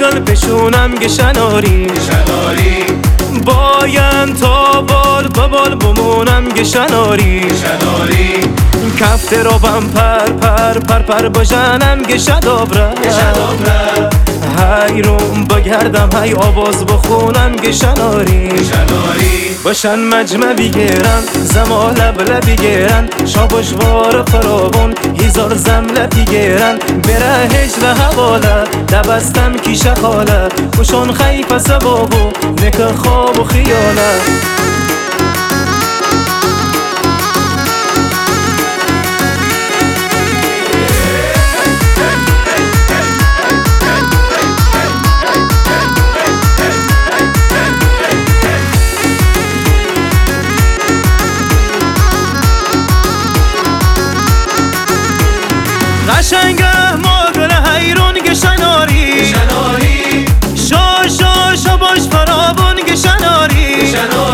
پشونم گشناری باین تا بال ببال بمونم گشناری کفت رو بم پر بجنم گشدابره های روم بگردم های آواز بخونم گشناری باشن مجمع بگیرن زما لب بگیرن شابشوار فراون هزار زمله بگیرن بره هجر حواله دبستم کیشه خاله کشون خیف سبابو نک خواب و خیاله قشنگه ماگل حیرون گشناری شا باش فرابون گشناری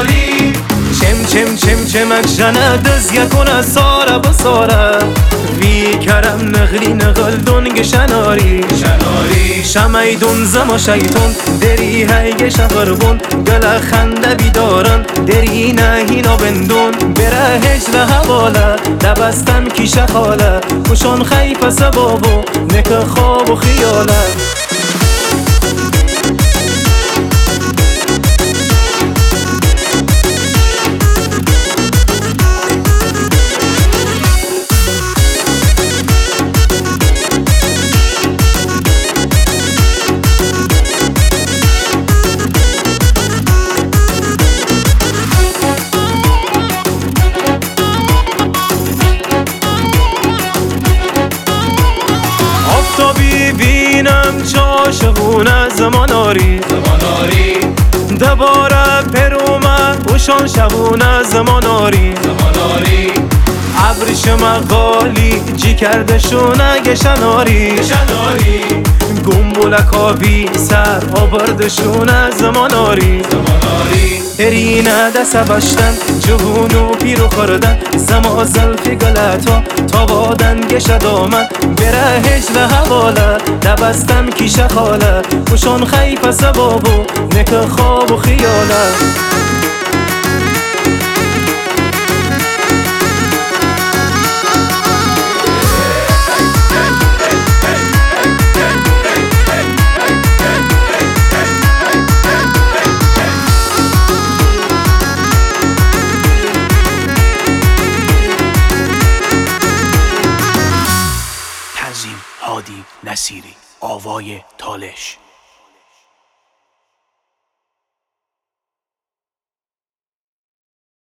چمک جنه دز یکونه ساره بساره وی کرم نغلی نغلدون گشناری شمیدون زما شیطون دری هیگ شغربون گل خنده بیدارن دری نهینا بندون بره هجر حواله دبستم کیشه خاله کشون خیف سبابو نک خواب و خیاله بینم چاشقونه زماناری دباره پرومه اوشان شبونه زماناری عبرش مقالی جی کرده شونه گشناری گمبولک آبی سر آبردشونه زماناری ارینه دست بشتن جهونو پیرو خوردن زما زلفی گلتا تا بادن گشد آمد بره هجر حواله دبستم کیشه خاله کشون خیف سبابو نک خواب و خیاله هادی نصیری آوای تالش